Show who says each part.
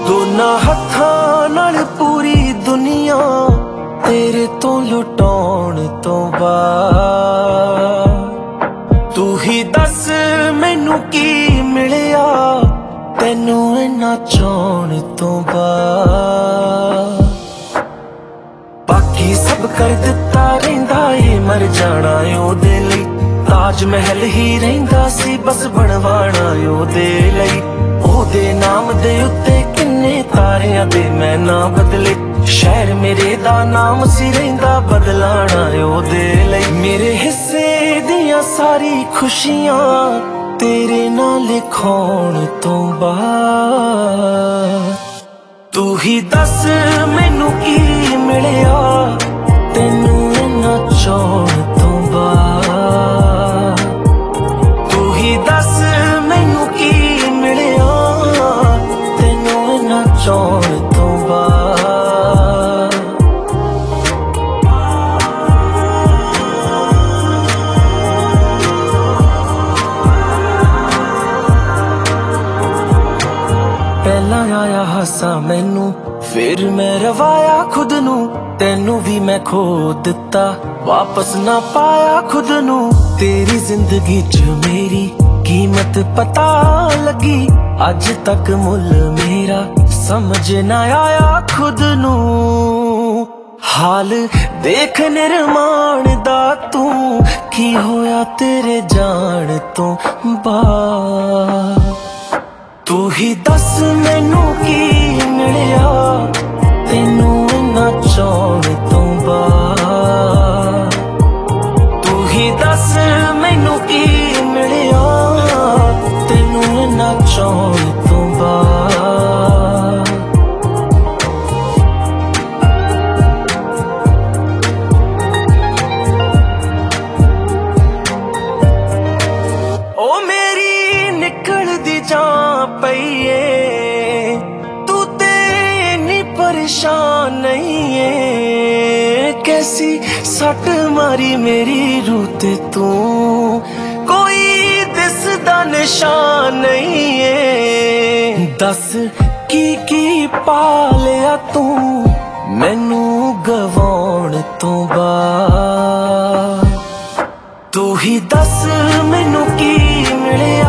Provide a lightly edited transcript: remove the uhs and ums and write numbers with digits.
Speaker 1: दोना हत्थां नाल पूरी दुनिया तेरे तो लुटाउण तो बाद तू ही दस मैनू की मिलिया तैनू इन्ना चाहण तो बाद। बाकी सब कर दिता रहिंदा ए मर जाना ओदे लई ताज महल ही रहिंदा सी बस बनवाना ओदे लई ओदे नाम दे उत्ते किन्ने तारियां दे मैं ना बदले शहर मेरे दा नाम सी रहिंदा बदलाना ओदे लई मेरे हिस्से दियां सारी खुशियां तेरे नाल लिखाउण तो बाद तू ही दस मैनू की मिलिया तैनू इन्ना चाहण तो बाद तू ही दस मैनू की मिलिया तैनू इन्ना चाहण तो बाद। पहला आया हासा मैनू फिर मैं रवाया खुद नू तैनू भी मैं खो दिता वापस ना पाया खुद नू तेरी जिंदगी च मेरी कीमत पता लगी अज तक मुल मेरा समझ ना आया खुद नू हाल देख निर्माण दा तू की होया तेरे जान तो बाद तू ही दस मैनू की मिलिया तैनू इन्ना चाहण तो बाद तू ही दस मैनू की मिलिया तैनू इन्ना चाहण तो बाद। ओ मेरी निकल दी जान पईए तू ते इन्नी परेशान नहीं है कैसी सट मारी मेरी रूह ते तू कोई दिसदा निशान नहीं है दस की पा लिया तू मैनू गवाउण तो बाद तू ही दस मैनू की मिलिया